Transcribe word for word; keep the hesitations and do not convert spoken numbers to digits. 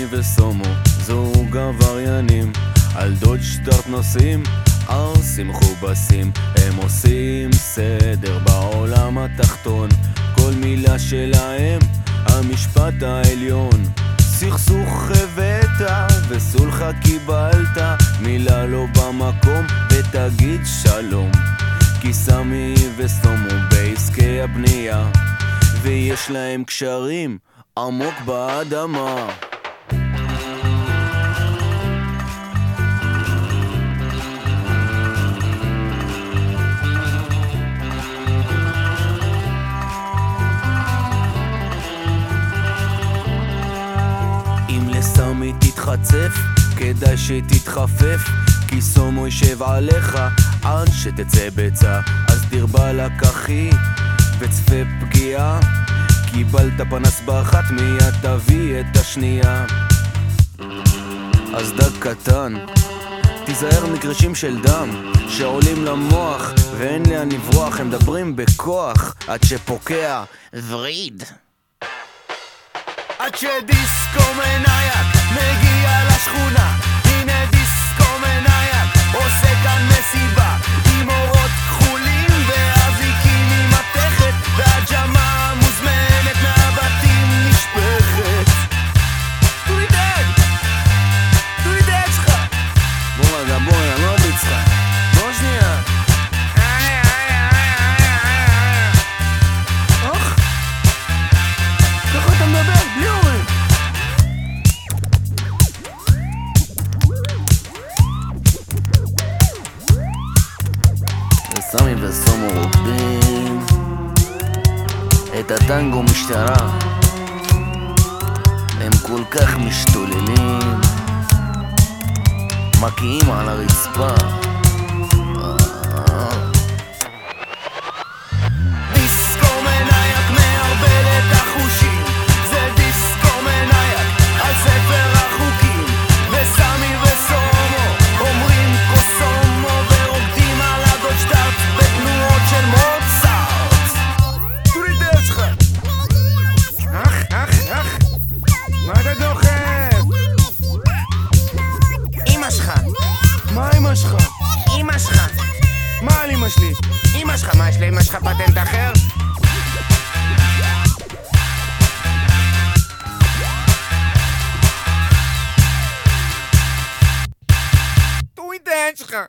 וסומו, זוג עבריינים, על דוד שטרט נוסעים, ארסים מכובסים. הם עושים סדר בעולם התחתון, כל מילה שלהם המשפט העליון. סכסוך הבאת וסולחה קיבלת, מילה לא במקום ותגיד שלום. כי סמי וסומו בעסקי הבנייה, ויש להם קשרים עמוק באדמה. אם לסמי תתחצף, כדאי שתתחפף, כי סומו יישב עליך עד שתצא ביצה. אז דיר בלק אחי וצפה פגיעה, קיבלת פנס באחת מיד תביא את השנייה. אז דג קטן, תיזהר מקרישים של דם שעולים למוח ואין לאן לברוח, הם מדברים בכוח עד שפוקע וריד. עד שדיסקו מנייק מגיע לשכונה, הנה דיסקו מנייק עושה כאן מסיבה עם אורות כחולים ואזיקים עם מתכת, והג'מה מוזמנת מהבתים נשפכת. תורי דג! תורי דג שלך! בוא רגע, בוא רגע, לא עדיץ לך, בוא שנייה. אוח! ככה אתה מדבר, בלי אורים. סמי וסומו רוקדים את הטנגו משטרה, הם כל כך משתוללים, מקיאים על הרצפה. דיסקו מנייק מערבל את החושים, זה דיסקו מנייק על ספר החוקים. וסמי וסומו אומרים קוסומו ורוקדים על הדוד שטרט בתנועות של מוצרט. תורי דרך שלך! אח, אח, אח! מה אתה דוחף? אמא שלך! מה אמא שלך? אמא שלך! מה על אמא שלי? אמא שלך, מה יש לאמא שלך פטנט אחר? תוריד את העין שלך!